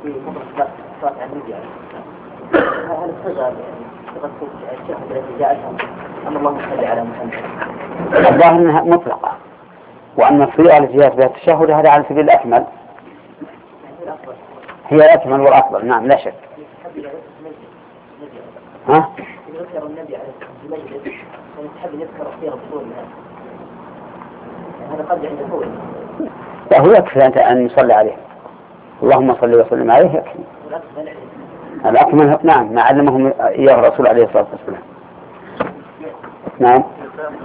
في مطلق صلاة عن النبي يعني هل الصيغة يعني صيغة الشهد التي جاءتها أم اللهم صل على محمد؟ الظاهر أنها مطلقة، وأن الصيغة التي جاءت بها التشهد هذا على سبيل الأكمل، هي الأكمل والأفضل. نعم لا شك. ها؟ يذكر النبي عليه الصلاة والسلام ونتحب يذكر الصيغة بطولها، هذا قد عند طول. فهو يكفي أن يصلي عليه، اللهم صل وسلم عليه يكفي. الأكمل نعم ما علمهم إياه الرسول عليه الصلاة والسلام. نعم.